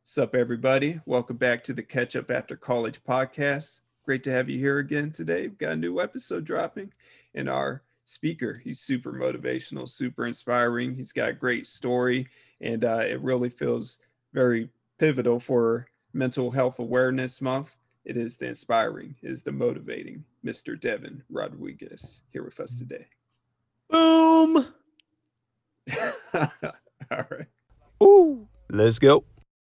Sup, everybody? Welcome back to the Catch Up After College podcast. Great to have you here again today. We've got a new episode dropping, and our speaker, he's super motivational, super inspiring. He's got a great story, and it really feels very pivotal for Mental Health Awareness Month. It is the inspiring, it is the motivating Mr. Devin Rodriguez here with us today. Boom. All right. Ooh, let's go.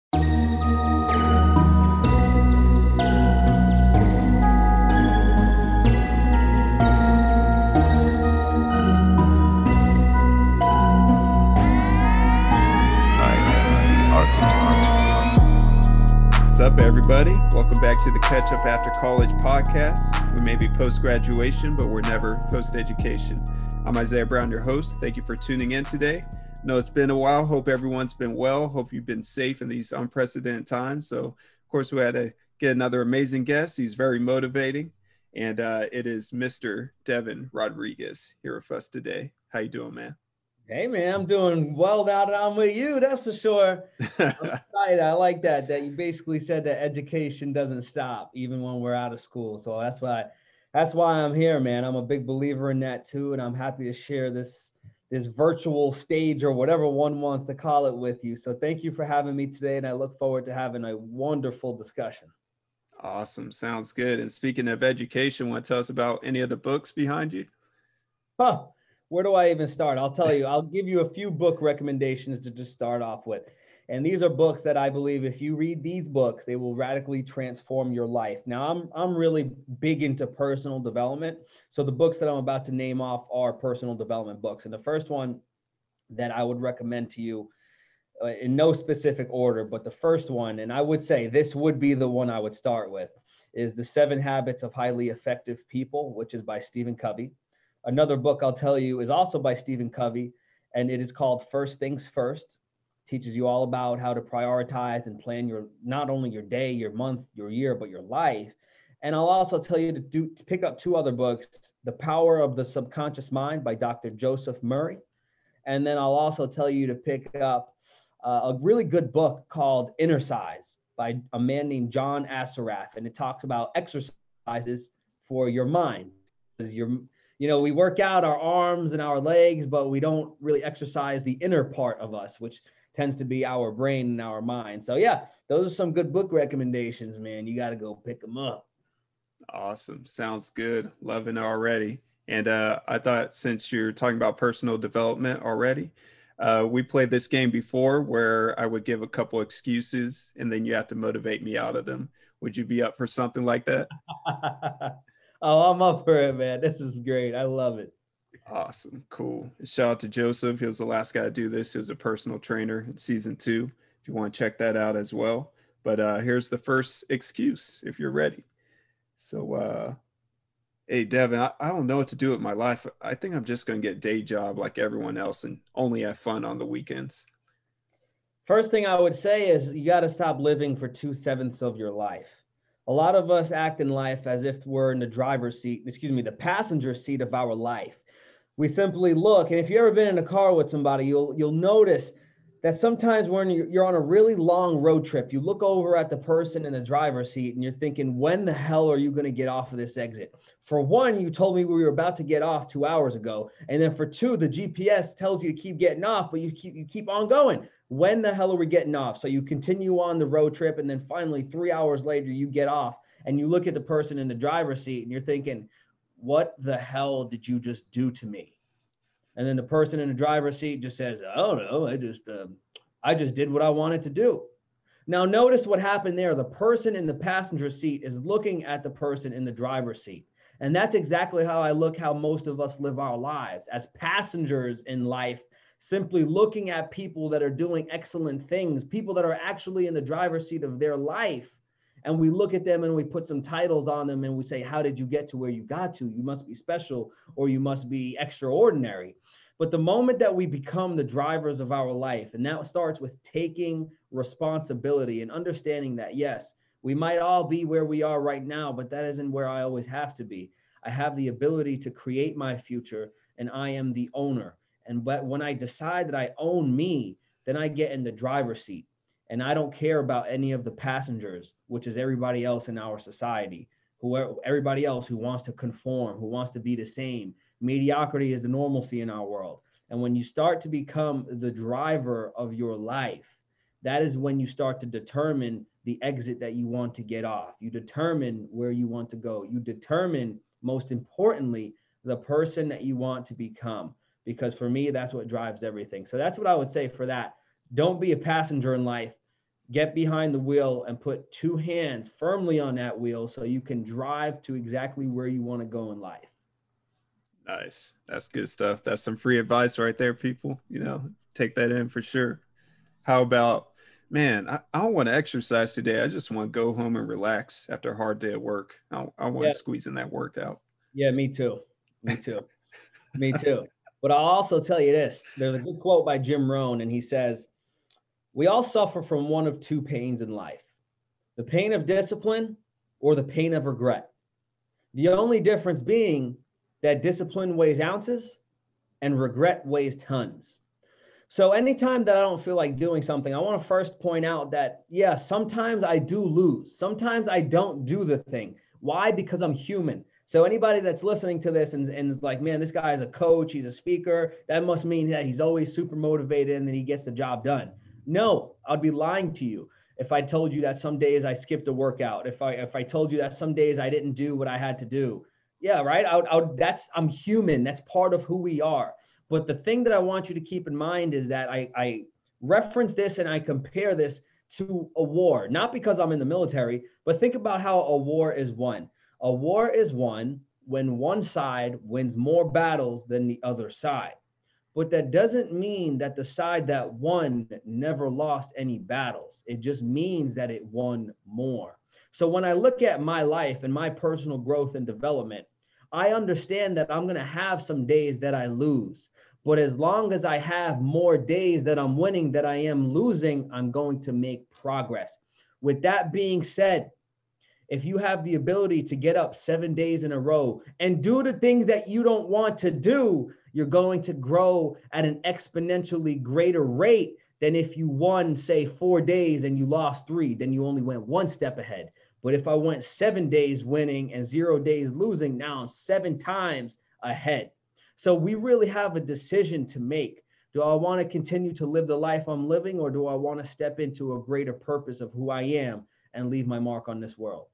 What's up, everybody? Welcome back to the Catch Up After College podcast. We may be post-graduation, but we're never post-education. I'm Isaiah Brown, your host. Thank you for tuning in today. I know it's been a while. Hope everyone's been well. Hope you've been safe in these unprecedented times. So, of course, we had to get another amazing guest. He's very motivating, and it is Mr. Devin Rodriguez here with us today. How you doing, man? Hey, man, I'm doing well now that I'm with you. That's for sure. I'm excited. I like that you basically said that education doesn't stop even when we're out of school. So that's why I'm here, man. I'm a big believer in that too, and I'm happy to share this virtual stage or whatever one wants to call it with you. So thank you for having me today, and I look forward to having a wonderful discussion. Awesome. Sounds good. And speaking of education, want to tell us about any of the books behind you? Where do I even start? I'll tell you, I'll give you a few book recommendations to just start off with. And these are books that I believe if you read these books, they will radically transform your life. Now, I'm really big into personal development. So the books that I'm about to name off are personal development books. And the first one that I would recommend to you in no specific order, but the first one, and I would say this would be the one I would start with, is The 7 Habits of Highly Effective People, which is by Stephen Covey. Another book I'll tell you is also by Stephen Covey, and it is called First Things First. Teaches you all about how to prioritize and plan not only your day, your month, your year, but your life. And I'll also tell you to pick up 2 other books, The Power of the Subconscious Mind by Dr. Joseph Murray. And then I'll also tell you to pick up a really good book called Inner Size by a man named John Assaraf. And it talks about exercises for your mind. We work out our arms and our legs, but we don't really exercise the inner part of us, which tends to be our brain and our mind. So yeah, those are some good book recommendations, man. You got to go pick them up. Awesome. Sounds good. Loving it already. And I thought since you're talking about personal development already, we played this game before where I would give a couple excuses and then you have to motivate me out of them. Would you be up for something like that? Oh, I'm up for it, man. This is great. I love it. Awesome. Cool. Shout out to Joseph. He was the last guy to do this. He was a personal trainer in season 2. If you want to check that out as well. But here's the first excuse if you're ready. So, hey, Devin, I don't know what to do with my life. I think I'm just going to get a day job like everyone else and only have fun on the weekends. First thing I would say is you got to stop living for 2/7 of your life. A lot of us act in life as if we're in the passenger seat of our life. We simply look, and if you've ever been in a car with somebody, you'll notice that sometimes when you're on a really long road trip, you look over at the person in the driver's seat and you're thinking, when the hell are you going to get off of this exit? For one, you told me we were about to get off 2 hours ago. And then for 2, the GPS tells you to keep getting off, but you keep on going. When the hell are we getting off? So you continue on the road trip, and then finally 3 hours later, you get off and you look at the person in the driver's seat and you're thinking, what the hell did you just do to me? And then the person in the driver's seat just says, I don't know, I just did what I wanted to do. Now notice what happened there. The person in the passenger seat is looking at the person in the driver's seat. And that's exactly how most of us live our lives as passengers in life, simply looking at people that are doing excellent things, people that are actually in the driver's seat of their life. And we look at them and we put some titles on them and we say, how did you get to where you got to? You must be special or you must be extraordinary. But the moment that we become the drivers of our life, and that starts with taking responsibility and understanding that, yes, we might all be where we are right now, but that isn't where I always have to be. I have the ability to create my future and I am the owner. But when I decide that I own me, then I get in the driver's seat. And I don't care about any of the passengers, which is everybody else in our society, everybody else who wants to conform, who wants to be the same. Mediocrity is the normalcy in our world. And when you start to become the driver of your life, that is when you start to determine the exit that you want to get off. You determine where you want to go. You determine, most importantly, the person that you want to become. Because for me, that's what drives everything. So that's what I would say for that. Don't be a passenger in life. Get behind the wheel and put two hands firmly on that wheel so you can drive to exactly where you want to go in life. Nice. That's good stuff. That's some free advice right there, people. Take that in for sure. How about, man, I don't want to exercise today. I just want to go home and relax after a hard day at work. I want to squeeze in that workout. Yeah, me too. Me too. But I'll also tell you this. There's a good quote by Jim Rohn, and he says, we all suffer from one of two pains in life, the pain of discipline or the pain of regret. The only difference being that discipline weighs ounces and regret weighs tons. So anytime that I don't feel like doing something, I want to first point out that, yeah, sometimes I do lose. Sometimes I don't do the thing. Why? Because I'm human. So anybody that's listening to this and is like, man, this guy is a coach, he's a speaker, that must mean that he's always super motivated and that he gets the job done. No, I'd be lying to you if I told you that some days I skipped a workout, if I told you that some days I didn't do what I had to do. Yeah, right? I'm human. That's part of who we are. But the thing that I want you to keep in mind is that I reference this and I compare this to a war, not because I'm in the military, but think about how a war is won. A war is won when one side wins more battles than the other side. But that doesn't mean that the side that won never lost any battles. It just means that it won more. So when I look at my life and my personal growth and development, I understand that I'm going to have some days that I lose. But as long as I have more days that I'm winning than I am losing, I'm going to make progress. With that being said, if you have the ability to get up 7 days in a row and do the things that you don't want to do, you're going to grow at an exponentially greater rate than if you won, say, 4 days and you lost 3, then you only went one step ahead. But if I went 7 days winning and 0 days losing, now I'm 7 times ahead. So we really have a decision to make. Do I want to continue to live the life I'm living, or do I want to step into a greater purpose of who I am and leave my mark on this world?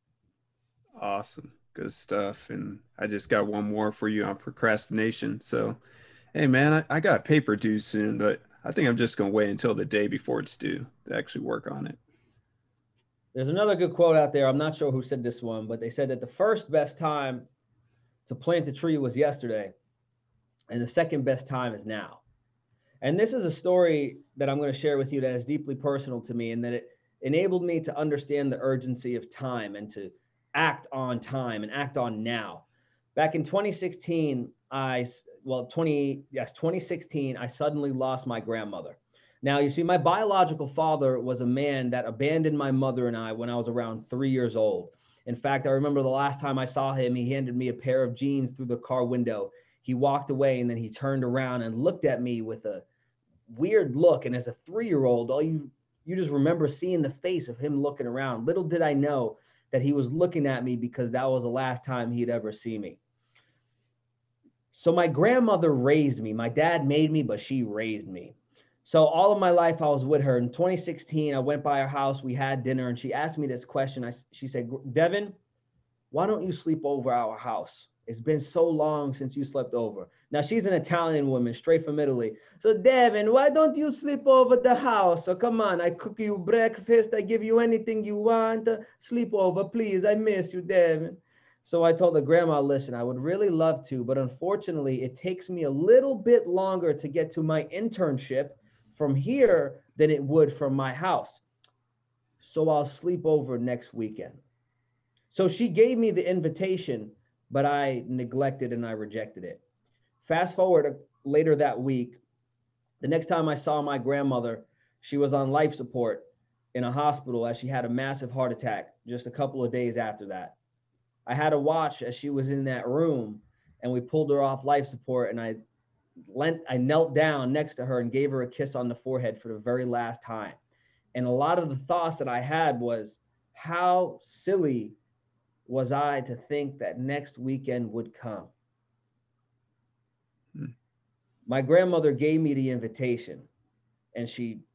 Awesome. Good stuff. And I just got one more for you on procrastination. So, hey, man, I got paper due soon, but I think I'm just going to wait until the day before it's due to actually work on it. There's another good quote out there. I'm not sure who said this one, but they said that the first best time to plant the tree was yesterday, and the second best time is now. And this is a story that I'm going to share with you that is deeply personal to me, and that it enabled me to understand the urgency of time and to act on time and act on now. Back in 2016, 2016, I suddenly lost my grandmother. Now, you see, my biological father was a man that abandoned my mother and I when I was around 3 years old. In fact, I remember the last time I saw him, he handed me a pair of jeans through the car window. He walked away and then he turned around and looked at me with a weird look. And as a 3-year-old, you just remember seeing the face of him looking around. Little did I know that he was looking at me because that was the last time he'd ever see me. So my grandmother raised me. My dad made me, but she raised me. So all of my life I was with her. In 2016, I went by her house, we had dinner, and she asked me this question. She said, Devin, why don't you sleep over our house? It's been so long since you slept over. Now, she's an Italian woman, straight from Italy. So, Devin, why don't you sleep over the house? So come on, I cook you breakfast. I give you anything you want. Sleep over, please. I miss you, Devin. So I told the grandma, listen, I would really love to, but unfortunately, it takes me a little bit longer to get to my internship from here than it would from my house. So I'll sleep over next weekend. So she gave me the invitation, but I neglected and I rejected it. Fast forward later that week, the next time I saw my grandmother, she was on life support in a hospital as she had a massive heart attack just a couple of days after that. I had to watch as she was in that room, and we pulled her off life support, and I knelt down next to her and gave her a kiss on the forehead for the very last time. And a lot of the thoughts that I had was, how silly was I to think that next weekend would come? My grandmother gave me the invitation, and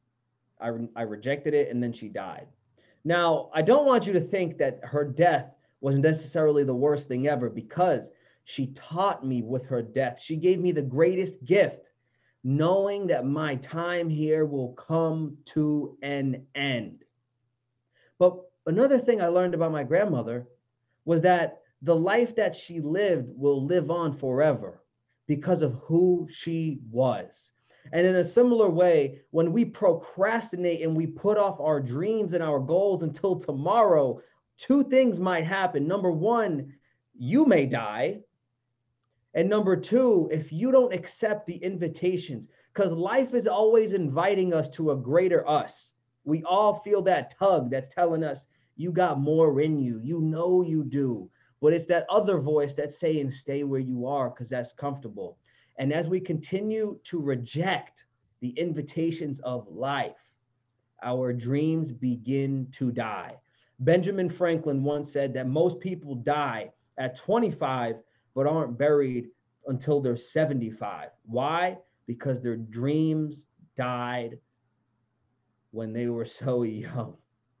I rejected it, and then she died. Now, I don't want you to think that her death was necessarily the worst thing ever, because she taught me with her death. She gave me the greatest gift, knowing that my time here will come to an end. But another thing I learned about my grandmother was that the life that she lived will live on forever because of who she was. And in a similar way, when we procrastinate and we put off our dreams and our goals until tomorrow, two things might happen. Number one, you may die. And number two, if you don't accept the invitations, because life is always inviting us to a greater us. We all feel that tug that's telling us, you got more in you. You know you do. But it's that other voice that's saying, stay where you are because that's comfortable. And as we continue to reject the invitations of life, our dreams begin to die. Benjamin Franklin once said that most people die at 25, but aren't buried until they're 75. Why? Because their dreams died when they were so young.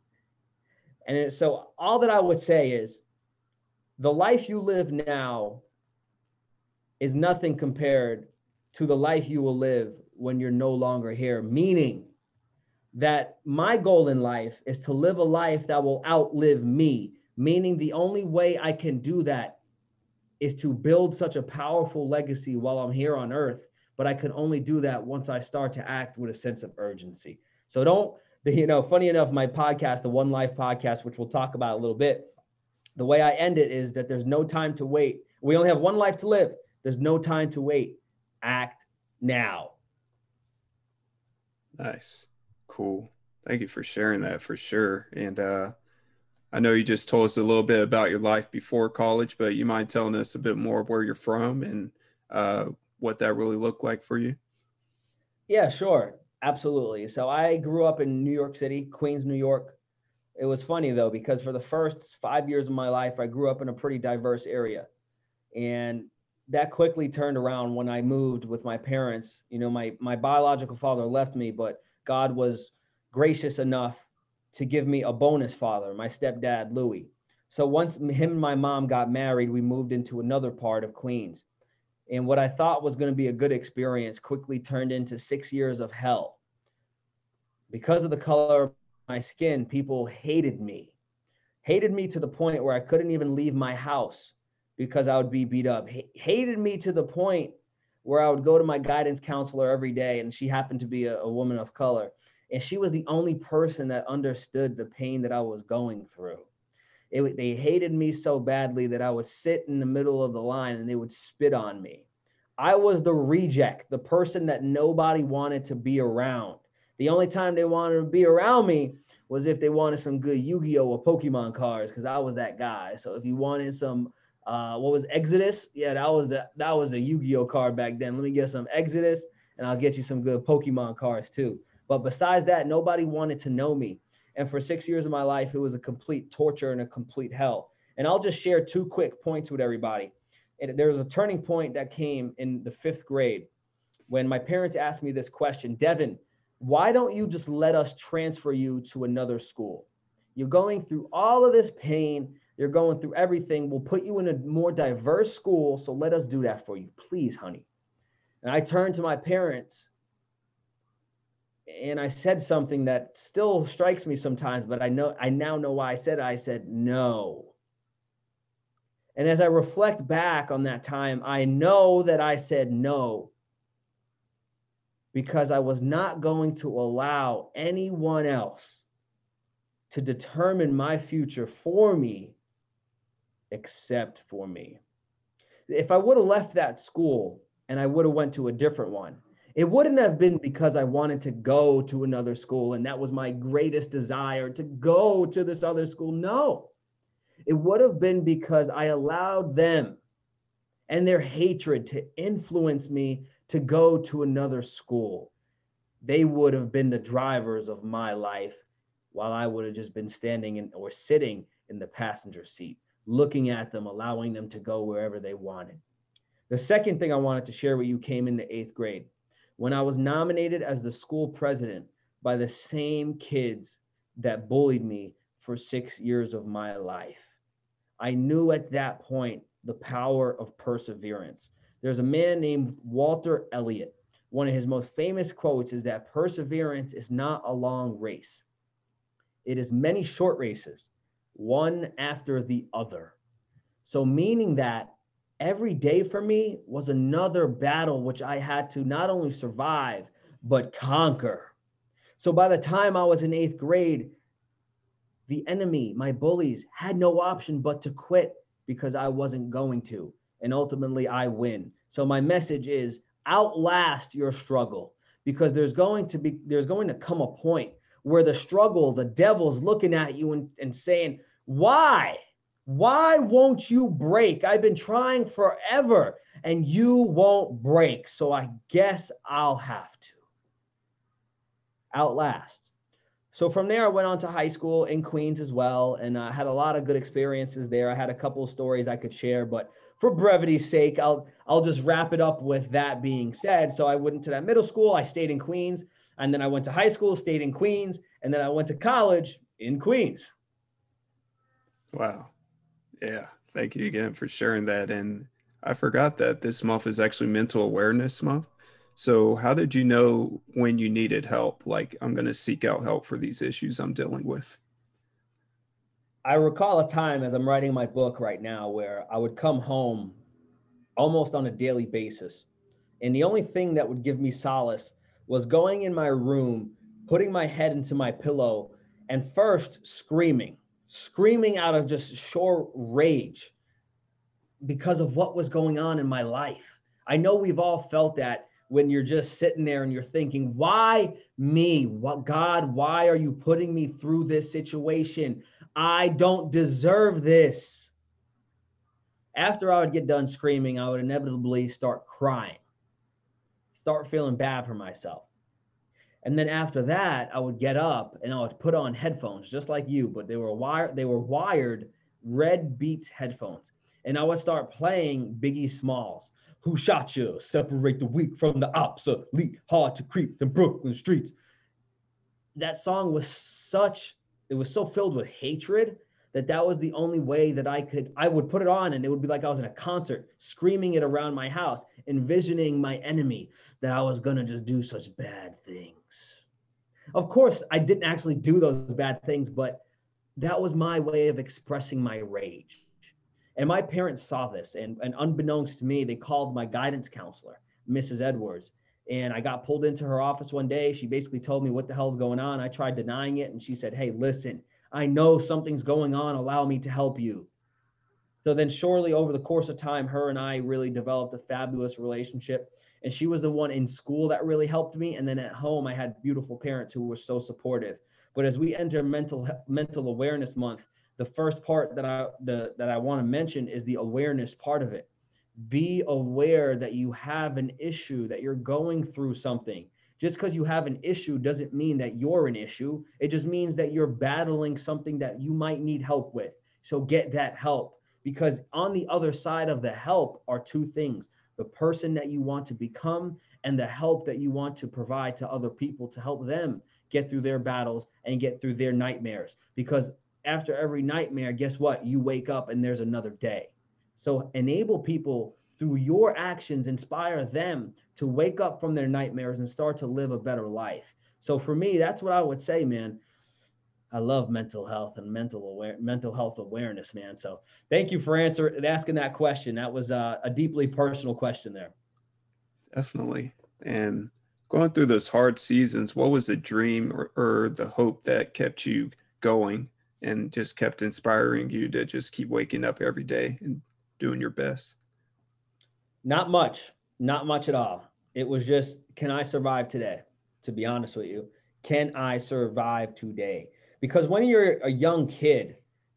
And so all that I would say is, the life you live now is nothing compared to the life you will live when you're no longer here. Meaning that my goal in life is to live a life that will outlive me. Meaning the only way I can do that is to build such a powerful legacy while I'm here on earth. But I can only do that once I start to act with a sense of urgency. So funny enough, my podcast, the One Life podcast, which we'll talk about a little bit, the way I end it is that there's no time to wait. We only have one life to live. There's no time to wait. Act now. Nice. Cool. Thank you for sharing that, for sure. And I know you just told us a little bit about your life before college, but you mind telling us a bit more of where you're from and what that really looked like for you? Yeah, sure. Absolutely. So I grew up in New York City, Queens, New York. It was funny though, because for the first 5 years of my life, I grew up in a pretty diverse area. And that quickly turned around when I moved with my parents. My biological father left me, but God was gracious enough to give me a bonus father, my stepdad, Louis. So once him and my mom got married, we moved into another part of Queens. And what I thought was going to be a good experience quickly turned into 6 years of hell. Because of the color of my skin, people hated me to the point where I couldn't even leave my house because I would be beat up. Hated me to the point where I would go to my guidance counselor every day, and she happened to be a woman of color. And she was the only person that understood the pain that I was going through. They hated me so badly that I would sit in the middle of the line and they would spit on me. I was the reject, the person that nobody wanted to be around. The only time they wanted to be around me was if they wanted some good Yu-Gi-Oh! Or Pokemon cards, because I was that guy. So if you wanted some, what was Exodus? Yeah, that was the Yu-Gi-Oh! Card back then. Let me get some Exodus, and I'll get you some good Pokemon cards too. But besides that, nobody wanted to know me. And for 6 years of my life, it was a complete torture and a complete hell. And I'll just share 2 quick points with everybody. And there was a turning point that came in the 5th grade when my parents asked me this question: Devin, why don't you just let us transfer you to another school? You're going through all of this pain. You're going through everything. We'll put you in a more diverse school. So let us do that for you. Please, honey. And I turned to my parents and I said something that still strikes me sometimes, but I now know why I said it. I said no. And as I reflect back on that time, I know that I said no because I was not going to allow anyone else to determine my future for me except for me. If I would have left that school and I would have went to a different one, it wouldn't have been because I wanted to go to another school and that was my greatest desire, to go to this other school. No, it would have been because I allowed them and their hatred to influence me to go to another school. They would have been the drivers of my life while I would have just been standing in or sitting in the passenger seat, looking at them, allowing them to go wherever they wanted. The second thing I wanted to share with you came in the 8th grade when I was nominated as the school president by the same kids that bullied me for 6 years of my life. I knew at that point the power of perseverance. There's a man named Walter Elliott. One of his most famous quotes is that perseverance is not a long race. It is many short races, one after the other. So meaning that every day for me was another battle which I had to not only survive, but conquer. So by the time I was in 8th grade, the enemy, my bullies, had no option but to quit because I wasn't going to. And ultimately, I win. So my message is outlast your struggle, because there's going to come a point where the struggle, the devil's looking at you and saying, why? Why won't you break? I've been trying forever and you won't break. So I guess I'll have to. Outlast. So from there, I went on to high school in Queens as well, and I had a lot of good experiences there. I had a couple of stories I could share, but for brevity's sake, I'll just wrap it up with that being said. So I went to that middle school. I stayed in Queens, and then I went to high school, stayed in Queens, and then I went to college in Queens. Wow. Yeah. Thank you again for sharing that. And I forgot that this month is actually Mental Awareness Month. So how did you know when you needed help? Like, I'm going to seek out help for these issues I'm dealing with. I recall a time as I'm writing my book right now where I would come home almost on a daily basis. And the only thing that would give me solace was going in my room, putting my head into my pillow, and first screaming out of just sheer rage because of what was going on in my life. I know we've all felt that when you're just sitting there and you're thinking, why me? What, God, why are you putting me through this situation? I don't deserve this. After I would get done screaming, I would inevitably start crying, start feeling bad for myself. And then after that, I would get up and I would put on headphones just like you, but they were wired Red Beats headphones. And I would start playing Biggie Smalls. Who shot you? Separate the weak from the obsolete. Hard to creep in Brooklyn streets. That song was so filled with hatred that was the only way that I would put it on, and it would be like I was in a concert, screaming it around my house, envisioning my enemy, that I was going to just do such bad things. Of course, I didn't actually do those bad things, but that was my way of expressing my rage. And my parents saw this, and unbeknownst to me, they called my guidance counselor, Mrs. Edwards. And I got pulled into her office one day. She basically told me what the hell's going on. I tried denying it, and she said, hey, listen, I know something's going on. Allow me to help you. So then shortly over the course of time, her and I really developed a fabulous relationship. And she was the one in school that really helped me. And then at home, I had beautiful parents who were so supportive. But as we enter Mental Awareness Month, the first part that I want to mention is the awareness part of it. Be aware that you have an issue, that you're going through something. Just because you have an issue doesn't mean that you're an issue. It just means that you're battling something that you might need help with. So get that help, because on the other side of the help are two things: the person that you want to become and the help that you want to provide to other people to help them get through their battles and get through their nightmares. Because after every nightmare, guess what? You wake up and there's another day. So enable people through your actions, inspire them to wake up from their nightmares and start to live a better life. So for me, that's what I would say, man. I love mental health and mental health awareness, man. So thank you for asking that question. That was a deeply personal question there. Definitely. And going through those hard seasons, what was the dream or the hope that kept you going and just kept inspiring you to just keep waking up every day and doing your best? Not much at all. It was just, can I survive today? To be honest with you, can I survive today? Because when you're a young kid,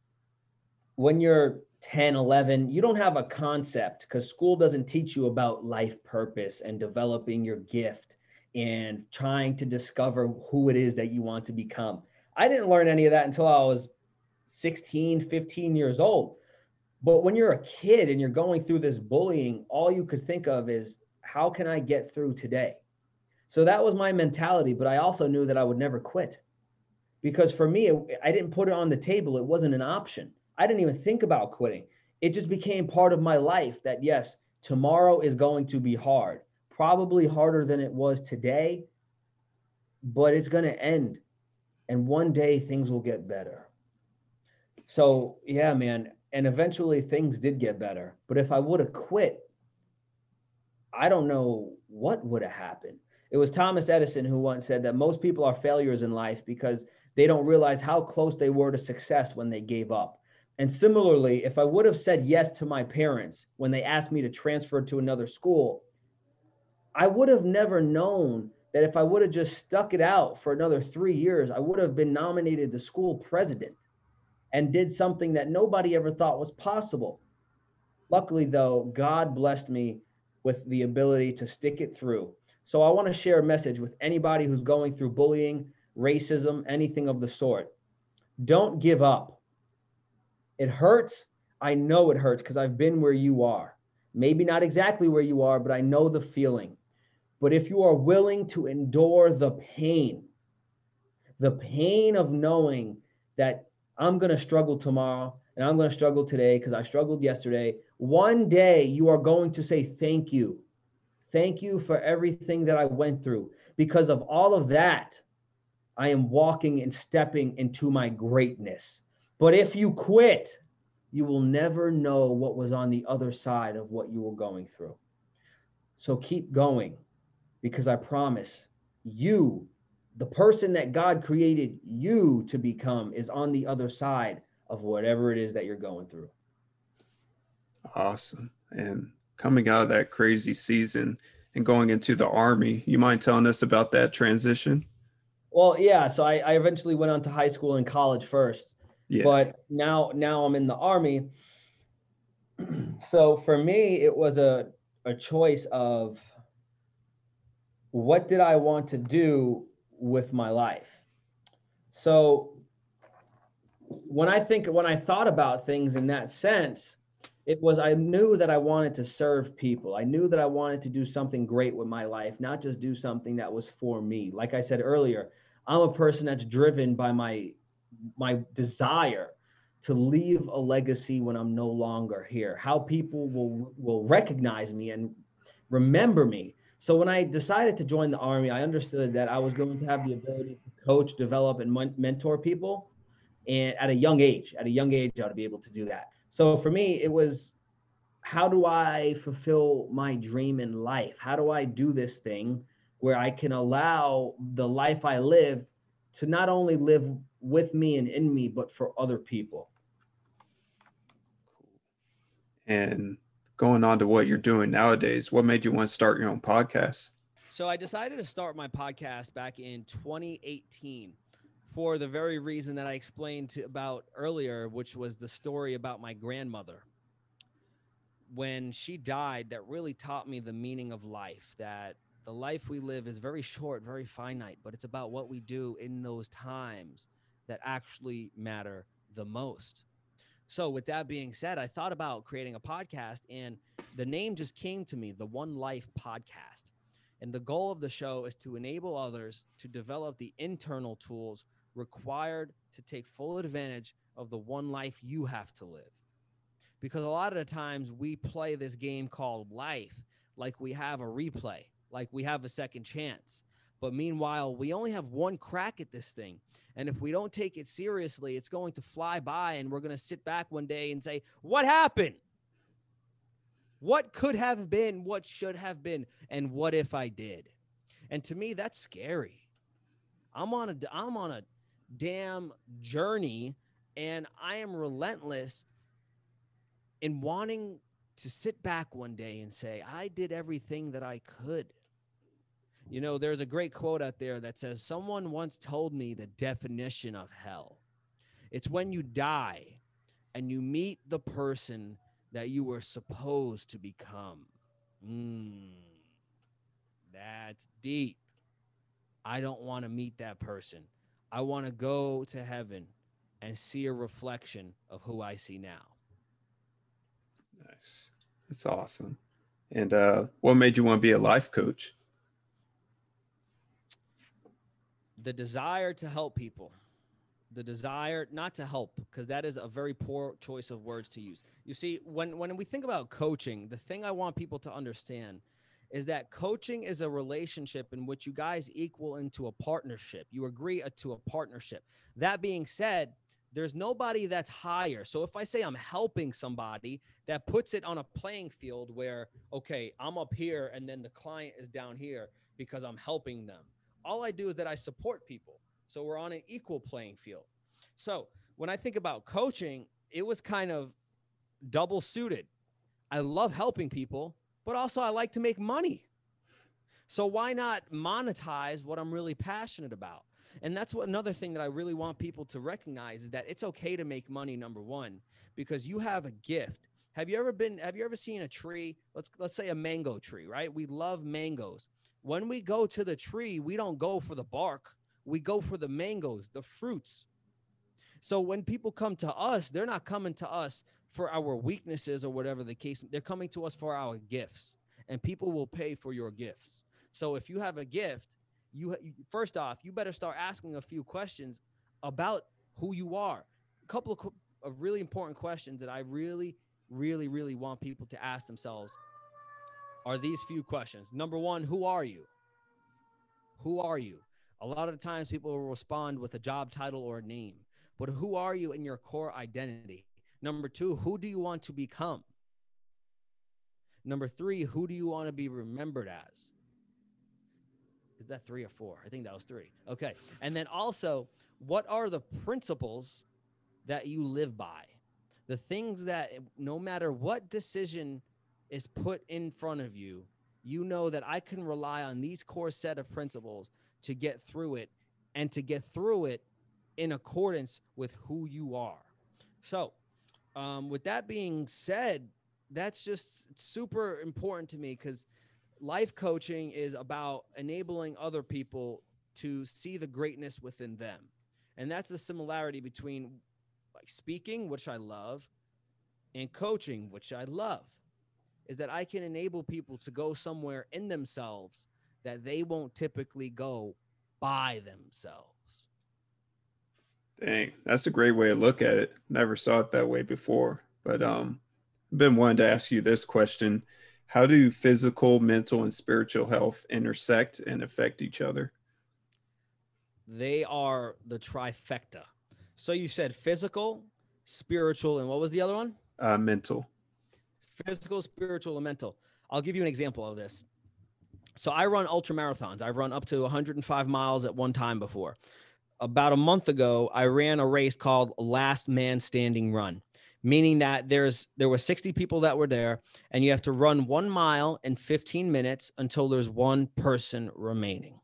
when you're 10, 11, you don't have a concept, because school doesn't teach you about life purpose and developing your gift and trying to discover who it is that you want to become. I didn't learn any of that until I was 16, 15 years old. But when you're a kid and you're going through this bullying, all you could think of is, how can I get through today? So that was my mentality, but I also knew that I would never quit, because for me, I didn't put it on the table. It wasn't an option. I didn't even think about quitting. It just became part of my life that, yes, tomorrow is going to be hard, probably harder than it was today, but it's going to end. And one day things will get better. So, yeah, man. And eventually things did get better. But if I would have quit, I don't know what would have happened. It was Thomas Edison who once said that most people are failures in life because they don't realize how close they were to success when they gave up. And similarly, if I would have said yes to my parents when they asked me to transfer to another school, I would have never known that if I would have just stuck it out for another 3 years, I would have been nominated the school president and did something that nobody ever thought was possible. Luckily, though, God blessed me with the ability to stick it through. So I want to share a message with anybody who's going through bullying, racism, anything of the sort. Don't give up. It hurts. I know it hurts because I've been where you are. Maybe not exactly where you are, but I know the feeling. But if you are willing to endure the pain of knowing that I'm going to struggle tomorrow and I'm going to struggle today because I struggled yesterday, one day you are going to say thank you. Thank you for everything that I went through. Because of all of that, I am walking and stepping into my greatness. But if you quit, you will never know what was on the other side of what you were going through. So keep going, because I promise you, the person that God created you to become, is on the other side of whatever it is that you're going through. Awesome. And coming out of that crazy season and going into the Army, you mind telling us about that transition? Well, yeah. So I eventually went on to high school and college first, Yeah. but now I'm in the Army. So for me, it was a choice of, what did I want to do with my life? So when I thought about things in that sense, it was, I knew that I wanted to serve people. I knew that I wanted to do something great with my life, not just do something that was for me. Like I said earlier, I'm a person that's driven by my desire to leave a legacy when I'm no longer here. How people will recognize me and remember me. So when I decided to join the Army, I understood that I was going to have the ability to coach, develop, and mentor people. And at a young age, I ought to be able to do that. So for me, it was, how do I fulfill my dream in life? How do I do this thing where I can allow the life I live to not only live with me and in me, but for other people? And going on to what you're doing nowadays, what made you want to start your own podcast? So I decided to start my podcast back in 2018 for the very reason that I explained about earlier, which was the story about my grandmother. When she died, that really taught me the meaning of life, that the life we live is very short, very finite, but it's about what we do in those times that actually matter the most. So with that being said, I thought about creating a podcast, and the name just came to me, the One Life Podcast. And the goal of the show is to enable others to develop the internal tools required to take full advantage of the one life you have to live. Because a lot of the times we play this game called life like we have a replay, like we have a second chance. But meanwhile, we only have one crack at this thing. And if we don't take it seriously, it's going to fly by, and we're going to sit back one day and say, what happened? What could have been? What should have been? And what if I did? And to me, that's scary. I'm on a damn journey, and I am relentless in wanting to sit back one day and say, I did everything that I could. You know, there's a great quote out there that says, someone once told me the definition of hell. It's when you die and you meet the person that you were supposed to become. That's deep. I don't want to meet that person. I want to go to heaven and see a reflection of who I see now. Nice. That's awesome. And what made you want to be a life coach? The desire to help people, the desire not to help, because that is a very poor choice of words to use. You see, when we think about coaching, the thing I want people to understand is that coaching is a relationship in which you guys equal into a partnership. You agree to a partnership. That being said, there's nobody that's higher. So if I say I'm helping somebody, that puts it on a playing field where, okay, I'm up here and then the client is down here because I'm helping them. All I do is that I support people. So we're on an equal playing field. So when I think about coaching, it was kind of double suited. I love helping people, but also I like to make money. So why not monetize what I'm really passionate about? And that's what another thing that I really want people to recognize is that it's okay to make money, number one, because you have a gift. Have you ever seen a tree? Let's say a mango tree, right? We love mangoes. When we go to the tree, we don't go for the bark. We go for the mangoes, the fruits. So when people come to us, they're not coming to us for our weaknesses or whatever the case. They're coming to us for our gifts, and people will pay for your gifts. So if you have a gift, first off, you better start asking a few questions about who you are. A couple of really important questions that I really, really, really want people to ask themselves are these few questions. Number one, who are you? Who are you? A lot of the times people will respond with a job title or a name, but who are you in your core identity? Number two, who do you want to become? Number three, who do you want to be remembered as? Is that 3 or 4? I think that was 3. Okay. And then also, what are the principles that you live by? The things that no matter what decision is put in front of you, you know that I can rely on these core set of principles to get through it and to get through it in accordance with who you are. So with that being said, that's just super important to me because life coaching is about enabling other people to see the greatness within them. And that's the similarity between like speaking, which I love, and coaching, which I love, is that I can enable people to go somewhere in themselves that they won't typically go by themselves. Dang, that's a great way to look at it. Never saw it that way before. But I've been wanting to ask you this question. How do physical, mental, and spiritual health intersect and affect each other? They are the trifecta. So you said physical, spiritual, and what was the other one? Mental. Physical, spiritual, and mental. I'll give you an example of this. So I run ultra marathons. I've run up to 105 miles at one time before. About a month ago, I ran a race called Last Man Standing Run, meaning that there were 60 people that were there, and you have to run 1 mile in 15 minutes until there's one person remaining.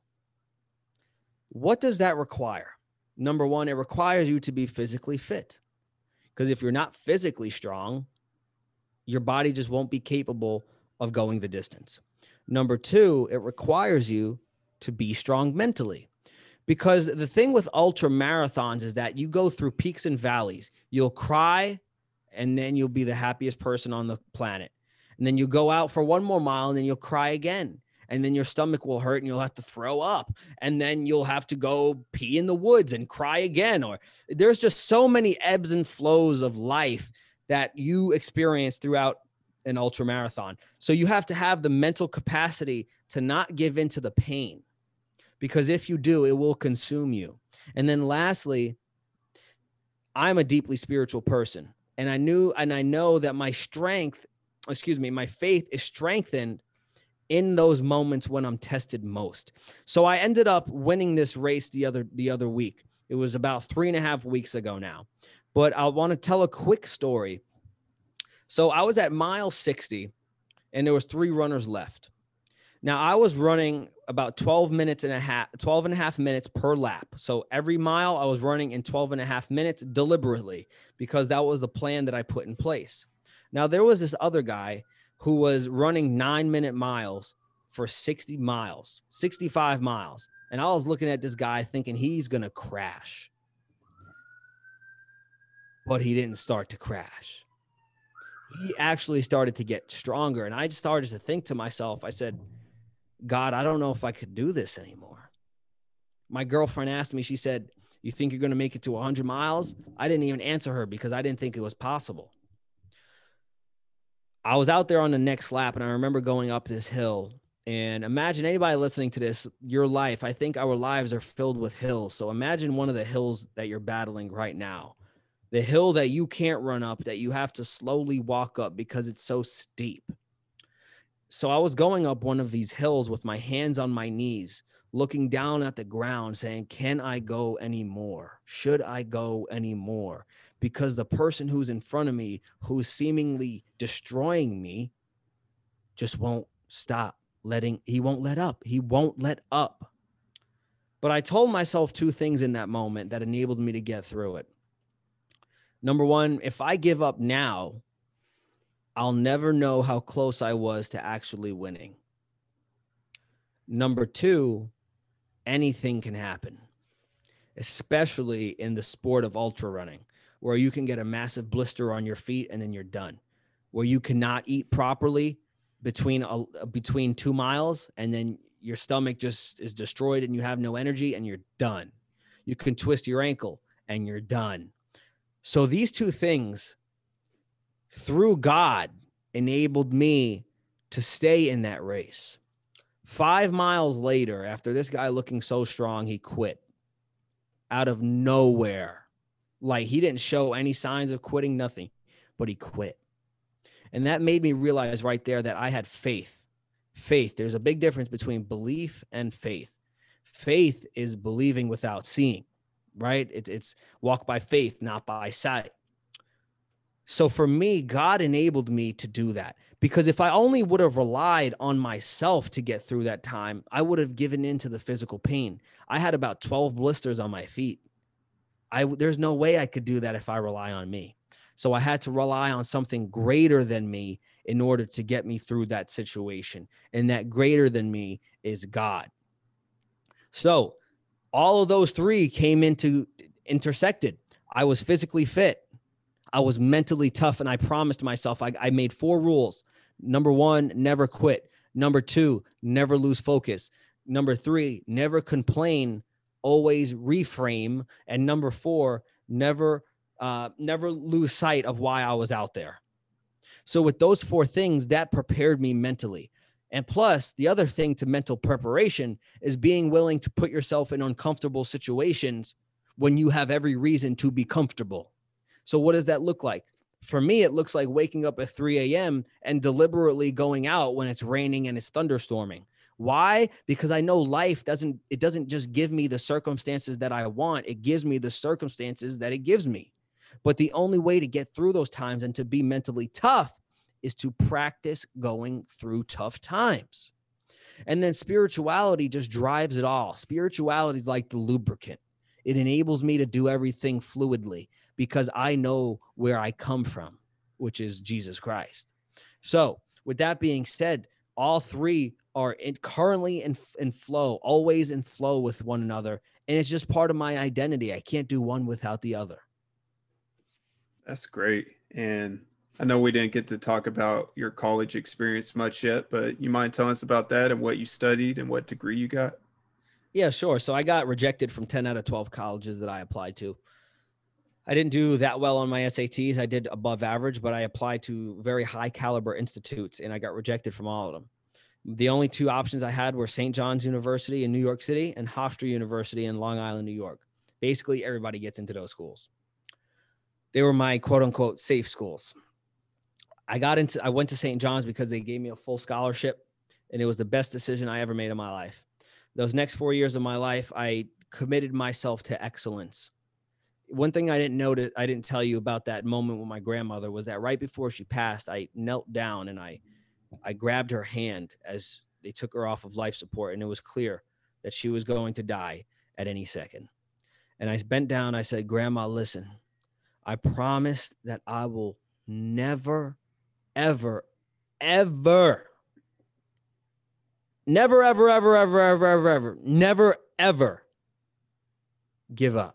What does that require? Number one, it requires you to be physically fit, because if you're not physically strong, your body just won't be capable of going the distance. Number two, it requires you to be strong mentally, because the thing with ultra marathons is that you go through peaks and valleys. You'll cry, and then you'll be the happiest person on the planet. And then you go out for 1 more mile, and then you'll cry again. And then your stomach will hurt, and you'll have to throw up. And then you'll have to go pee in the woods and cry again. Or there's just so many ebbs and flows of life that you experience throughout an ultra marathon. So you have to have the mental capacity to not give in to the pain, because if you do, it will consume you. And then lastly, I'm a deeply spiritual person, and I know that my faith is strengthened in those moments when I'm tested most. So I ended up winning this race the other week. It was about 3.5 weeks ago now, but I want to tell a quick story. So I was at mile 60, and there was 3 runners left. Now I was running about 12 and a half minutes per lap. So every mile I was running in 12 and a half minutes deliberately, because that was the plan that I put in place. Now there was this other guy who was running 9-minute miles for 60 miles, 65 miles. And I was looking at this guy thinking he's going to crash. But he didn't start to crash. He actually started to get stronger. And I just started to think to myself, I said, God, I don't know if I could do this anymore. My girlfriend asked me, she said, you think you're going to make it to 100 miles? I didn't even answer her because I didn't think it was possible. I was out there on the next lap, and I remember going up this hill. And imagine anybody listening to this, your life, I think our lives are filled with hills. So imagine one of the hills that you're battling right now, the hill that you can't run up, that you have to slowly walk up because it's so steep. So I was going up one of these hills with my hands on my knees, looking down at the ground saying, can I go anymore? Should I go anymore? Because the person who's in front of me, who's seemingly destroying me, just won't stop. He won't let up. He won't let up. But I told myself two things in that moment that enabled me to get through it. Number one, if I give up now, I'll never know how close I was to actually winning. Number two, anything can happen, especially in the sport of ultra running, where you can get a massive blister on your feet and then you're done, where you cannot eat properly between 2 miles, and then your stomach just is destroyed and you have no energy and you're done. You can twist your ankle and you're done. So these two things, through God, enabled me to stay in that race. 5 miles later, after this guy looking so strong, he quit out of nowhere. Like, he didn't show any signs of quitting, nothing, but he quit. And that made me realize right there that I had faith. Faith. There's a big difference between belief and faith. Faith is believing without seeing, right? It's walk by faith, not by sight. So for me, God enabled me to do that, because if I only would have relied on myself to get through that time, I would have given in to the physical pain. I had about 12 blisters on my feet. There's no way I could do that if I rely on me. So I had to rely on something greater than me in order to get me through that situation. And that greater than me is God. So all of those three intersected. I was physically fit. I was mentally tough, and I promised myself, I made 4 rules. Number 1, never quit. Number 2, never lose focus. Number 3, never complain, always reframe. And number 4, never lose sight of why I was out there. So with those 4 things, that prepared me mentally. And plus, the other thing to mental preparation is being willing to put yourself in uncomfortable situations when you have every reason to be comfortable. So what does that look like? For me, it looks like waking up at 3 a.m. and deliberately going out when it's raining and it's thunderstorming. Why? Because I know life doesn't just give me the circumstances that I want. It gives me the circumstances that it gives me. But the only way to get through those times and to be mentally tough is to practice going through tough times. And then spirituality just drives it all. Spirituality is like the lubricant. It enables me to do everything fluidly because I know where I come from, which is Jesus Christ. So with that being said, all 3 are currently in flow, always in flow with one another. And it's just part of my identity. I can't do one without the other. That's great. And I know we didn't get to talk about your college experience much yet, but you mind telling us about that and what you studied and what degree you got? Yeah, sure. So I got rejected from 10 out of 12 colleges that I applied to. I didn't do that well on my SATs. I did above average, but I applied to very high caliber institutes and I got rejected from all of them. The only 2 options I had were St. John's University in New York City and Hofstra University in Long Island, New York. Basically, everybody gets into those schools. They were my quote unquote safe schools. I went to St. John's because they gave me a full scholarship and it was the best decision I ever made in my life. Those next 4 years of my life, I committed myself to excellence. One thing I didn't tell you about that moment with my grandmother was that right before she passed, I knelt down and I grabbed her hand as they took her off of life support. And it was clear that she was going to die at any second. And I bent down. I said, Grandma, listen, I promise that I will never, ever, ever Never, ever, ever, ever, ever, ever, ever, never, ever give up.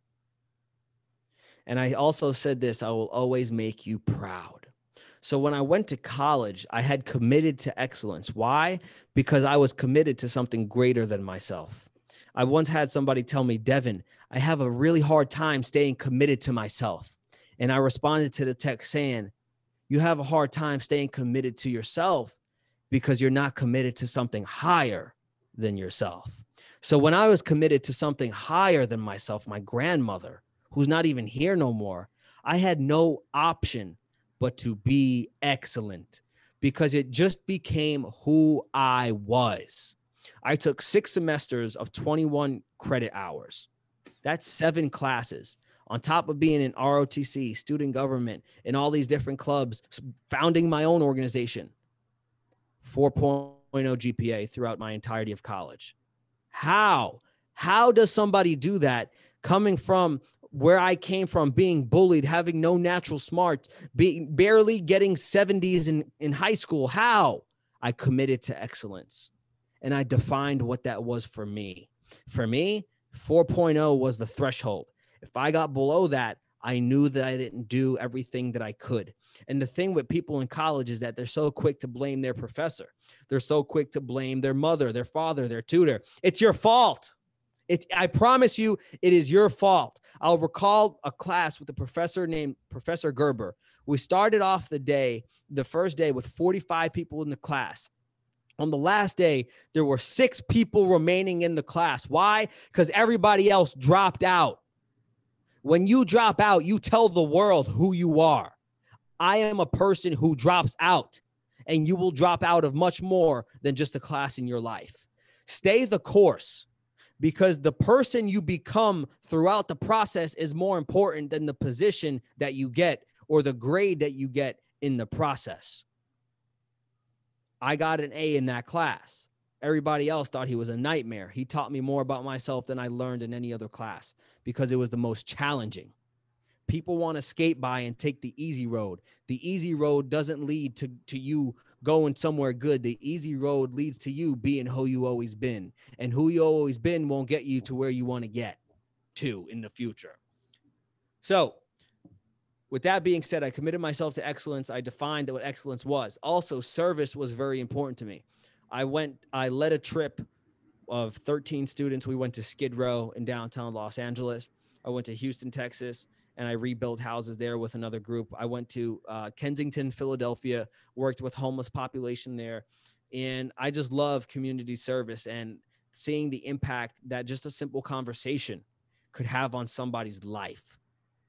And I also said this, I will always make you proud. So when I went to college, I had committed to excellence. Why? Because I was committed to something greater than myself. I once had somebody tell me, Devin, I have a really hard time staying committed to myself. And I responded to the text saying, you have a hard time staying committed to yourself because you're not committed to something higher than yourself. So when I was committed to something higher than myself, my grandmother, who's not even here no more, I had no option but to be excellent because it just became who I was. I took 6 semesters of 21 credit hours. That's 7 classes. On top of being in ROTC, student government, and all these different clubs, founding my own organization, 4.0 GPA throughout my entirety of college. How does somebody do that coming from where I came from, being bullied, having no natural smarts, barely getting 70s in high school? How? I committed to excellence. And I defined what that was for me. For me, 4.0 was the threshold. If I got below that, I knew that I didn't do everything that I could. And the thing with people in college is that they're so quick to blame their professor. They're so quick to blame their mother, their father, their tutor. It's your fault. I promise you, it is your fault. I'll recall a class with a professor named Professor Gerber. We started off the first day with 45 people in the class. On the last day, there were 6 people remaining in the class. Why? Because everybody else dropped out. When you drop out, you tell the world who you are. I am a person who drops out, and you will drop out of much more than just a class in your life. Stay the course, because the person you become throughout the process is more important than the position that you get or the grade that you get in the process. I got an A in that class. Everybody else thought he was a nightmare. He taught me more about myself than I learned in any other class because it was the most challenging. People want to skate by and take the easy road. The easy road doesn't lead to you going somewhere good. The easy road leads to you being who you always been. And who you always been won't get you to where you want to get to in the future. So with that being said, I committed myself to excellence. I defined what excellence was. Also, service was very important to me. I led a trip of 13 students. We went to Skid Row in downtown Los Angeles. I went to Houston, Texas, and I rebuilt houses there with another group. I went to Kensington, Philadelphia, worked with homeless population there. And I just love community service and seeing the impact that just a simple conversation could have on somebody's life.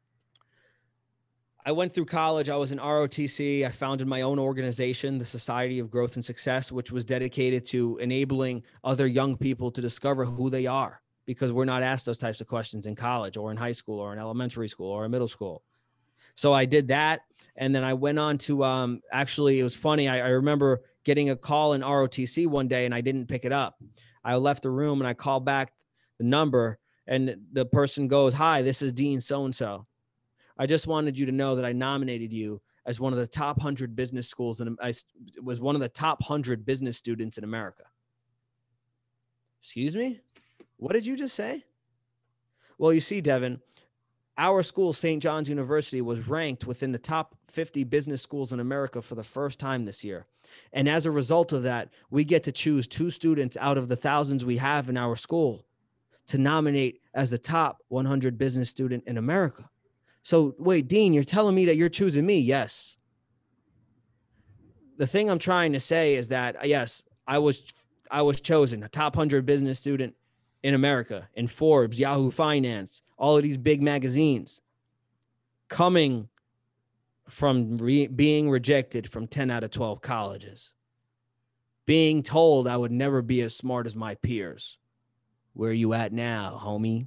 I went through college. I was in ROTC. I founded my own organization, the Society of Growth and Success, which was dedicated to enabling other young people to discover who they are, because we're not asked those types of questions in college or in high school or in elementary school or in middle school. So I did that. And then I went on to, actually, it was funny. I remember getting a call in ROTC one day and I didn't pick it up. I left the room and I called back the number and the person goes, "Hi, this is Dean so-and-so. I just wanted you to know that I nominated you as one of the top 100 business schools. And I was one of the top 100 business students in America." Excuse me? What did you just say? Well, you see, Devin, our school, St. John's University, was ranked within the top 50 business schools in America for the first time this year. And as a result of that, we get to choose 2 students out of the thousands we have in our school to nominate as the top 100 business student in America. So wait, Dean, you're telling me that you're choosing me? Yes. The thing I'm trying to say is that, yes, I was chosen a top 100 business student in America, in Forbes, Yahoo Finance, all of these big magazines, coming from being rejected from 10 out of 12 colleges, being told I would never be as smart as my peers. Where are you at now, homie?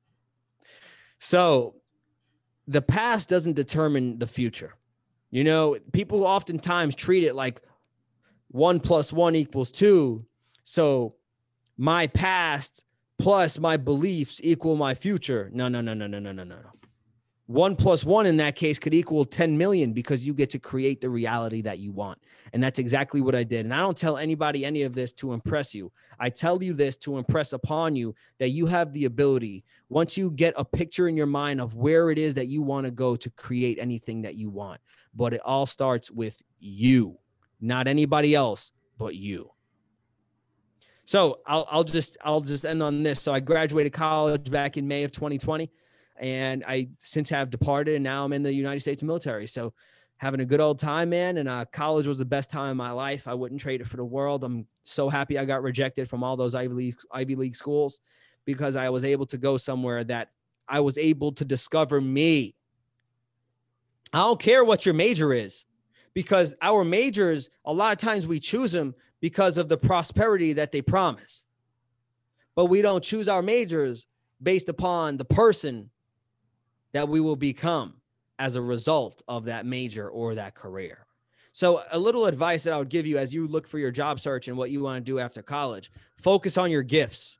So the past doesn't determine the future. You know, people oftentimes treat it like 1 + 1 = 2. So my past plus my beliefs equal my future. No. 1 + 1 in that case could equal 10 million because you get to create the reality that you want. And that's exactly what I did. And I don't tell anybody any of this to impress you. I tell you this to impress upon you that you have the ability, once you get a picture in your mind of where it is that you want to go, to create anything that you want. But it all starts with you, not anybody else, but you. So I'll just end on this. So I graduated college back in May of 2020. And I since have departed, and now I'm in the United States military. So having a good old time, man. And college was the best time of my life. I wouldn't trade it for the world. I'm so happy I got rejected from all those Ivy League schools, because I was able to go somewhere that I was able to discover me. I don't care what your major is, because our majors, a lot of times we choose them because of the prosperity that they promise. But we don't choose our majors based upon the person that we will become as a result of that major or that career. So a little advice that I would give you as you look for your job search and what you want to do after college: focus on your gifts.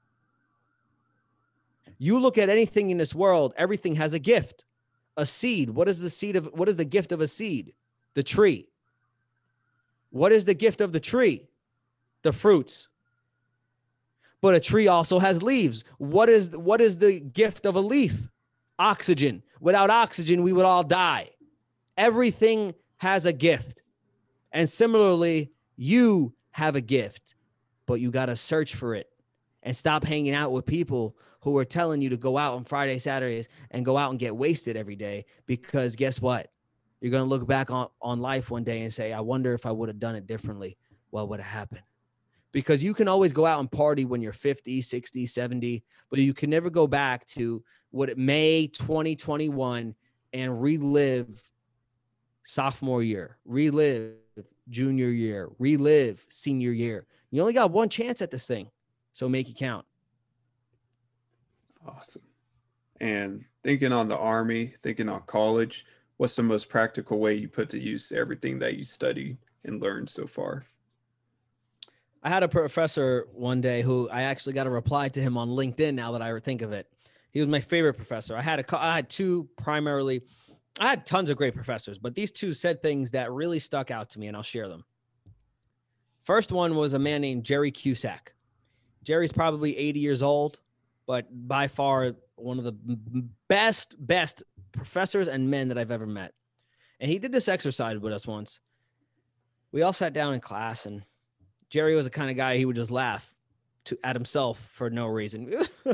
You look at anything in this world, everything has a gift, a seed. What is the gift of a seed? The tree. What is the gift of the tree? The fruits. But a tree also has leaves. What is the gift of a leaf? Oxygen. Without oxygen, we would all die. Everything has a gift. And similarly, you have a gift, but you got to search for it and stop hanging out with people who are telling you to go out on Friday, Saturdays and go out and get wasted every day, because guess what? You're going to look back on life one day and say, I wonder if I would have done it differently. What would have happened? Because you can always go out and party when you're 50, 60, 70, but you can never go back to May 2021 and relive sophomore year, relive junior year, relive senior year. You only got one chance at this thing, so make it count. Awesome. And thinking on the Army, thinking on college, what's the most practical way you put to use everything that you studied and learned so far? I had a professor one day who I actually got a reply to him on LinkedIn now that I think of it. He was my favorite professor. I had two primarily. I had tons of great professors, but these two said things that really stuck out to me, and I'll share them. First one was a man named Jerry Cusack. Jerry's probably 80 years old, but by far one of the best professors and men that I've ever met. And he did this exercise with us once. We all sat down in class, and Jerry was the kind of guy, he would just laugh at himself for no reason.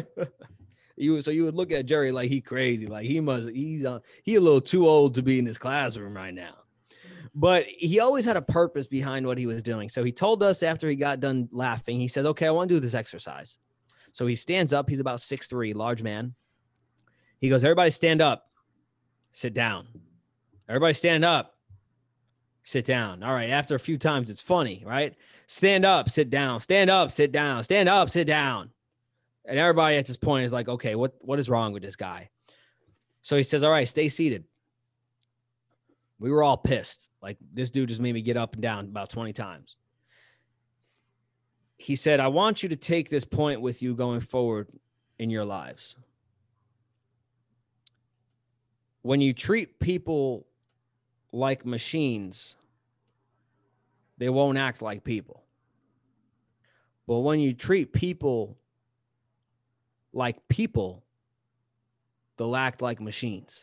So you would look at Jerry like he crazy, like he a little too old to be in his classroom right now. But he always had a purpose behind what he was doing. So he told us after he got done laughing, he said, okay, I want to do this exercise. So he stands up. He's about 6'3", large man. He goes, everybody stand up, sit down. Everybody stand up, sit down. All right. After a few times, it's funny, right? Stand up, sit down, stand up, sit down, stand up, sit down. And everybody at this point is like, okay, what is wrong with this guy? So he says, all right, stay seated. We were all pissed. Like, this dude just made me get up and down about 20 times. He said, I want you to take this point with you going forward in your lives. When you treat people like machines, they won't act like people. But when you treat people like people, they'll act like machines.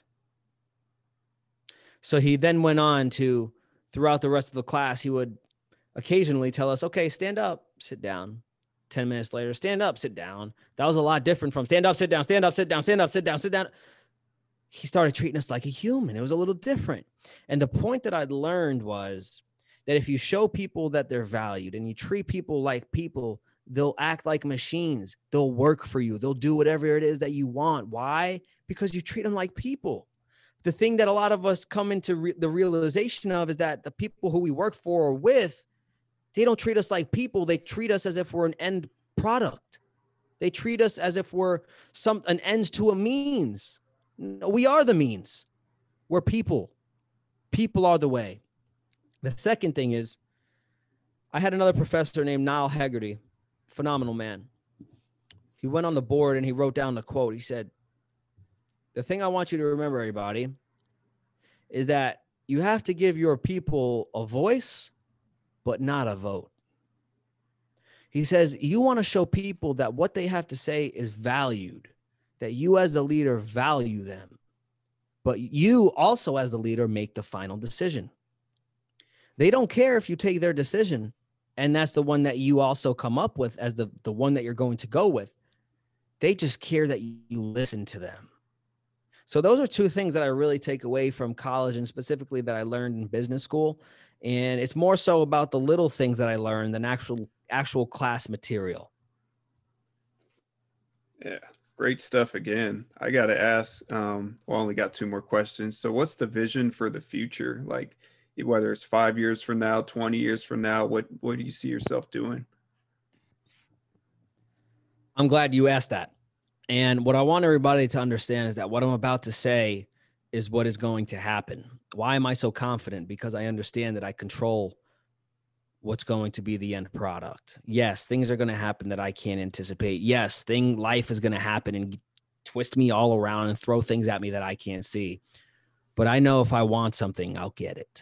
So he then went on to, throughout the rest of the class, he would occasionally tell us, okay, stand up, sit down. 10 minutes later, stand up, sit down. That was a lot different from stand up, sit down, stand up, sit down, stand up, sit down, sit down. He started treating us like a human. It was a little different. And the point that I'd learned was that if you show people that they're valued and you treat people like people, they'll act like machines. They'll work for you. They'll do whatever it is that you want. Why? Because you treat them like people. The thing that a lot of us come into the realization of is that the people who we work for or with, they don't treat us like people. They treat us as if we're an end product. They treat us as if we're an ends to a means. No, we are the means. We're people. People are the way. The second thing is, I had another professor named Niall Hegarty, phenomenal man. He went on the board and he wrote down the quote. He said, the thing I want you to remember, everybody, is that you have to give your people a voice, but not a vote. He says, you want to show people that what they have to say is valued, that you as the leader value them, but you also as the leader make the final decision. They don't care if you take their decision and that's the one that you also come up with as the one that you're going to go with. They just care that you listen to them. So those are two things that I really take away from college, and specifically that I learned in business school. And it's more so about the little things that I learned than actual class material. Yeah, great stuff again. I got to ask, only got two more questions. So what's the vision for the future? Like, whether it's 5 years from now, 20 years from now, what do you see yourself doing? I'm glad you asked that. And what I want everybody to understand is that what I'm about to say is what is going to happen. Why am I so confident? Because I understand that I control what's going to be the end product. Yes, things are going to happen that I can't anticipate. Yes, life is going to happen and twist me all around and throw things at me that I can't see. But I know if I want something, I'll get it.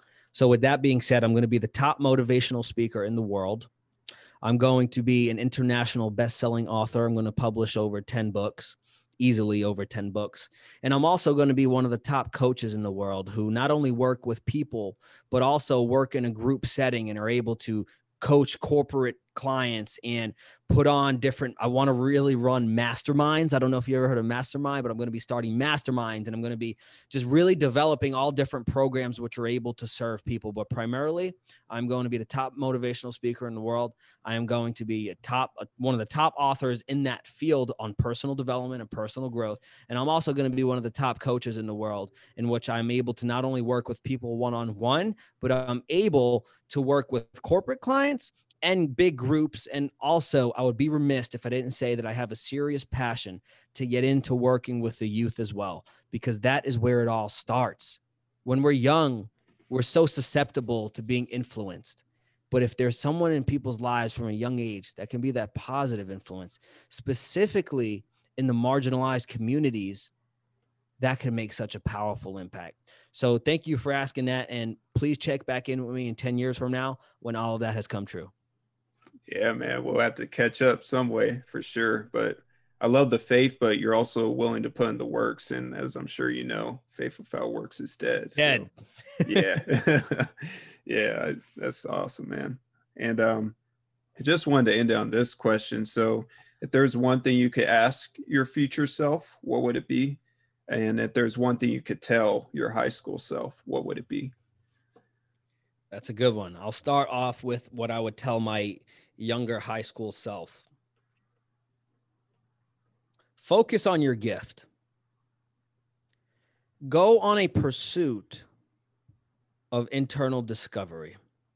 So with that being said, I'm going to be the top motivational speaker in the world. I'm going to be an international best-selling author. I'm going to publish over 10 books, easily over 10 books. And I'm also going to be one of the top coaches in the world who not only work with people, but also work in a group setting and are able to coach corporate clients and put on different, I want to really run masterminds. I don't know if you ever heard of mastermind, but I'm going to be starting masterminds, and I'm going to be just really developing all different programs which are able to serve people. But primarily, I'm going to be the top motivational speaker in the world. I am going to be one of the top authors in that field on personal development and personal growth. And I'm also going to be one of the top coaches in the world, in which I'm able to not only work with people one-on-one, but I'm able to work with corporate clients and big groups. And also, I would be remiss if I didn't say that I have a serious passion to get into working with the youth as well, because that is where it all starts. When we're young, we're so susceptible to being influenced. But if there's someone in people's lives from a young age that can be that positive influence, specifically in the marginalized communities, that can make such a powerful impact. So thank you for asking that. And please check back in with me in 10 years from now when all of that has come true. Yeah, man, we'll have to catch up some way for sure. But I love the faith, but you're also willing to put in the works. And as I'm sure you know, faith without works is dead. Dead. So, yeah. Yeah, that's awesome, man. And I just wanted to end on this question. So if there's one thing you could ask your future self, what would it be? And if there's one thing you could tell your high school self, what would it be? That's a good one. I'll start off with what I would tell my younger high school self. Focus on your gift. Go on a pursuit of internal discovery.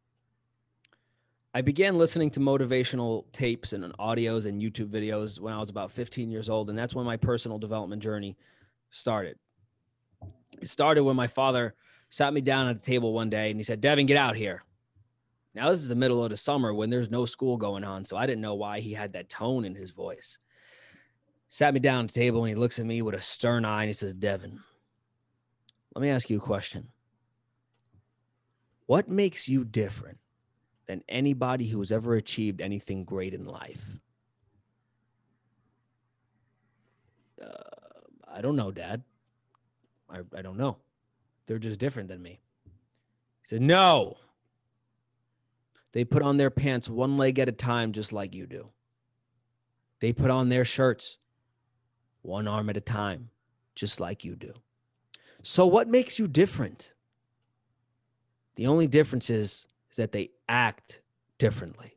I began listening to motivational tapes and audios and YouTube videos when I was about 15 years old, and that's when my personal development journey started. It started when my father sat me down at a table one day and he said, "Devin, get out here." Now, this is the middle of the summer when there's no school going on, so I didn't know why he had that tone in his voice. Sat me down at the table and he looks at me with a stern eye and he says, "Devin, let me ask you a question. What makes you different than anybody who's ever achieved anything great in life?" I don't know, Dad. I don't know. They're just different than me. He said, "No. They put on their pants one leg at a time, just like you do. They put on their shirts one arm at a time, just like you do. So what makes you different? The only difference is that they act differently."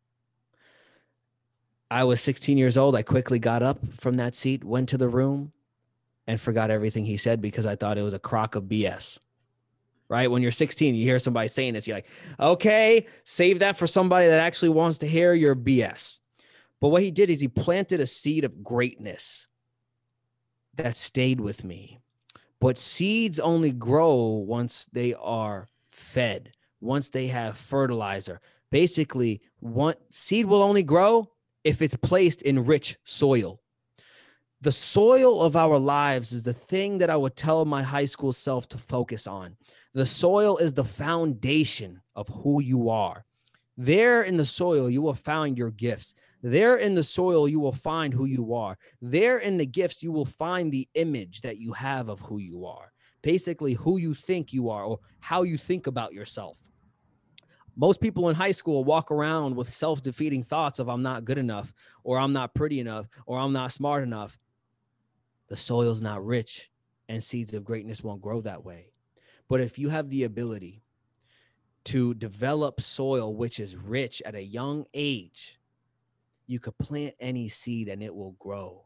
I was 16 years old. I quickly got up from that seat, went to the room, and forgot everything he said because I thought it was a crock of BS. Right? When you're 16, you hear somebody saying this, you're like, okay, save that for somebody that actually wants to hear your BS. But what he did is he planted a seed of greatness that stayed with me. But seeds only grow once they are fed, once they have fertilizer. Basically, one seed will only grow if it's placed in rich soil. The soil of our lives is the thing that I would tell my high school self to focus on. The soil is the foundation of who you are. There in the soil, you will find your gifts. There in the soil, you will find who you are. There in the gifts, you will find the image that you have of who you are. Basically, who you think you are or how you think about yourself. Most people in high school walk around with self-defeating thoughts of I'm not good enough, or I'm not pretty enough, or I'm not smart enough. The soil's not rich, and seeds of greatness won't grow that way. But if you have the ability to develop soil which is rich at a young age, you could plant any seed and it will grow.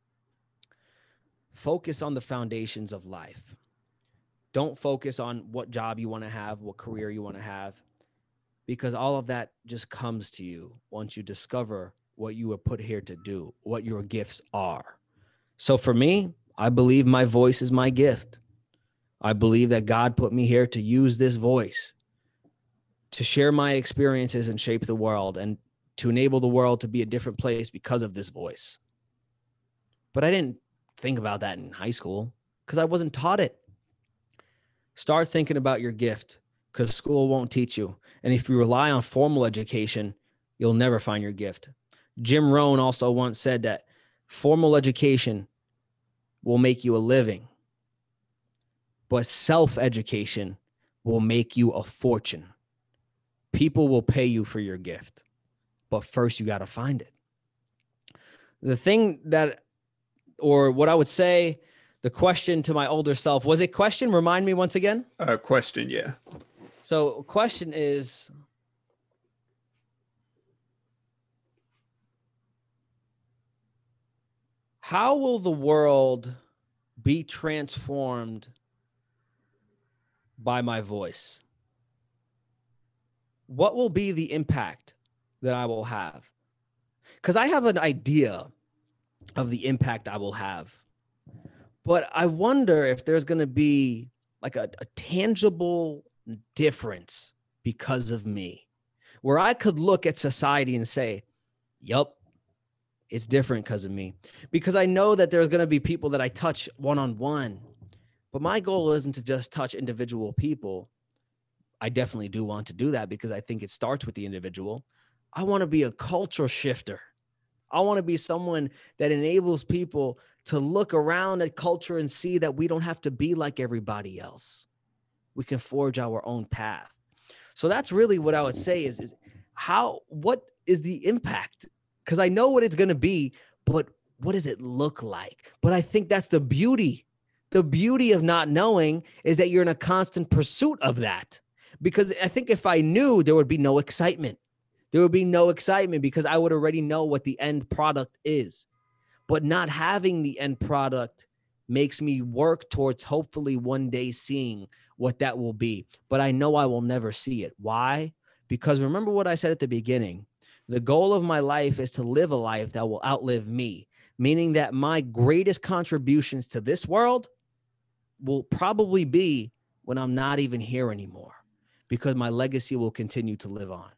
Focus on the foundations of life. Don't focus on what job you want to have, what career you want to have, because all of that just comes to you once you discover what you were put here to do, what your gifts are. So for me, I believe my voice is my gift. I believe that God put me here to use this voice to share my experiences and shape the world and to enable the world to be a different place because of this voice. But I didn't think about that in high school because I wasn't taught it. Start thinking about your gift because school won't teach you. And if you rely on formal education, you'll never find your gift. Jim Rohn also once said that formal education will make you a living, but self-education will make you a fortune. People will pay you for your gift, but first you got to find it. The thing that, or what I would say, the question to my older self, was it question? Remind me once again. Question, yeah. So question is, how will the world be transformed by my voice? What will be the impact that I will have? Because I have an idea of the impact I will have, but I wonder if there's going to be like a tangible difference because of me, where I could look at society and say, yup, it's different because of me. Because I know that there's going to be people that I touch one-on-one, but my goal isn't to just touch individual people. I definitely do want to do that because I think it starts with the individual. I want to be a culture shifter. I want to be someone that enables people to look around at culture and see that we don't have to be like everybody else. We can forge our own path. So that's really what I would say is what is the impact? Because I know what it's going to be, but what does it look like? But I think that's the beauty. The beauty of not knowing is that you're in a constant pursuit of that. Because I think if I knew, there would be no excitement. There would be no excitement because I would already know what the end product is. But not having the end product makes me work towards hopefully one day seeing what that will be. But I know I will never see it. Why? Because remember what I said at the beginning. The goal of my life is to live a life that will outlive me, meaning that my greatest contributions to this world will probably be when I'm not even here anymore, because my legacy will continue to live on.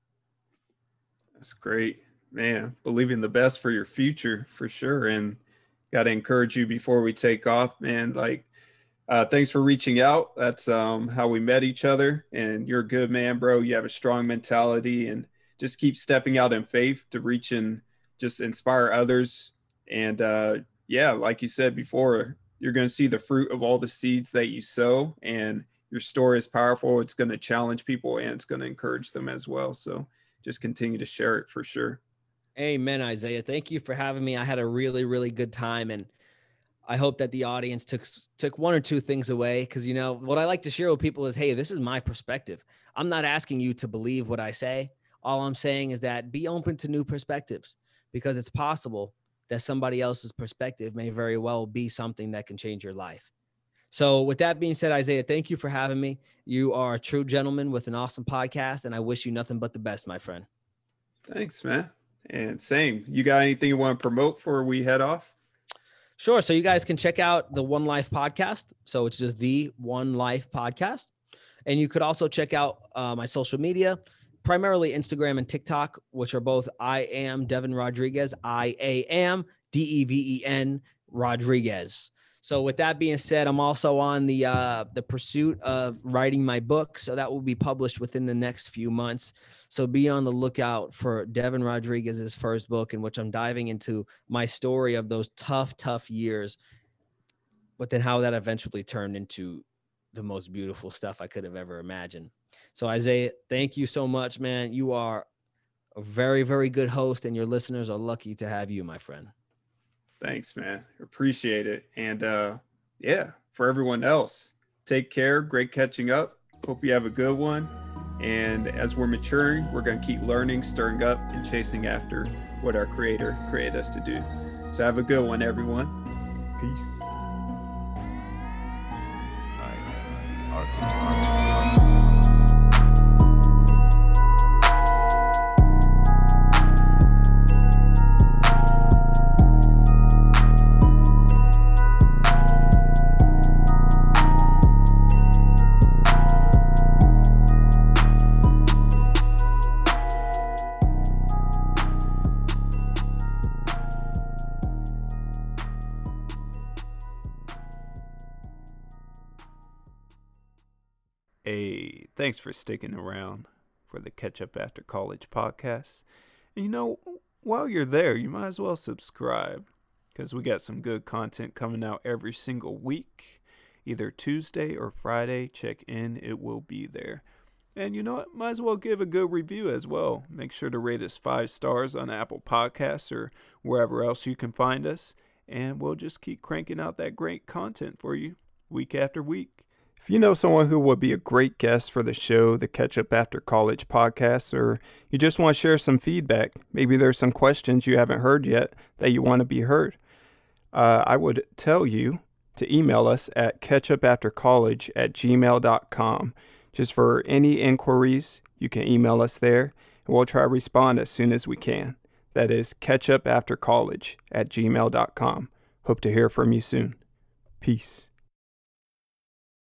That's great, man. Believing the best for your future for sure. And got to encourage you before we take off, man. Like, thanks for reaching out. That's how we met each other. And you're a good man, bro. You have a strong mentality and just keep stepping out in faith to reach and just inspire others. And yeah, like you said before, you're going to see the fruit of all the seeds that you sow, and your story is powerful. It's going to challenge people and it's going to encourage them as well. So just continue to share it for sure. Amen, Isaiah. Thank you for having me. I had a really, really good time. And I hope that the audience took one or two things away. Because, you know, what I like to share with people is, hey, this is my perspective. I'm not asking you to believe what I say. All I'm saying is that be open to new perspectives, because it's possible that somebody else's perspective may very well be something that can change your life. So with that being said, Isaiah, thank you for having me. You are a true gentleman with an awesome podcast, and I wish you nothing but the best, my friend. Thanks, man. And same. You got anything you want to promote before we head off? Sure. So you guys can check out the One Life podcast. So it's just the One Life podcast. And you could also check out my social media, primarily Instagram and TikTok, which are both I am Devin Rodriguez. I am Deven Rodriguez. So with that being said, I'm also on the pursuit of writing my book. So that will be published within the next few months. So be on the lookout for Devin Rodriguez's first book, in which I'm diving into my story of those tough years, but then how that eventually turned into the most beautiful stuff I could have ever imagined. So Isaiah, thank you so much, man. You are a very, very good host, and your listeners are lucky to have you, my friend. Thanks, man. Appreciate it. And yeah, for everyone else, take care. Great catching up. Hope you have a good one. And as we're maturing, we're going to keep learning, stirring up, and chasing after what our Creator created us to do. So have a good one, everyone. Peace. Hey, thanks for sticking around for the Catch Up After College podcast. And you know, while you're there, you might as well subscribe, because we got some good content coming out every single week. Either Tuesday or Friday, check in, it will be there. And you know what, might as well give a good review as well. Make sure to rate us 5 stars on Apple Podcasts or wherever else you can find us. And we'll just keep cranking out that great content for you week after week. If you know someone who would be a great guest for the show, the Catch Up After College podcast, or you just want to share some feedback, maybe there's some questions you haven't heard yet that you want to be heard, I would tell you to email us at catchupaftercollege@gmail.com. Just for any inquiries, you can email us there, and we'll try to respond as soon as we can. That is catchupaftercollege@gmail.com. Hope to hear from you soon. Peace.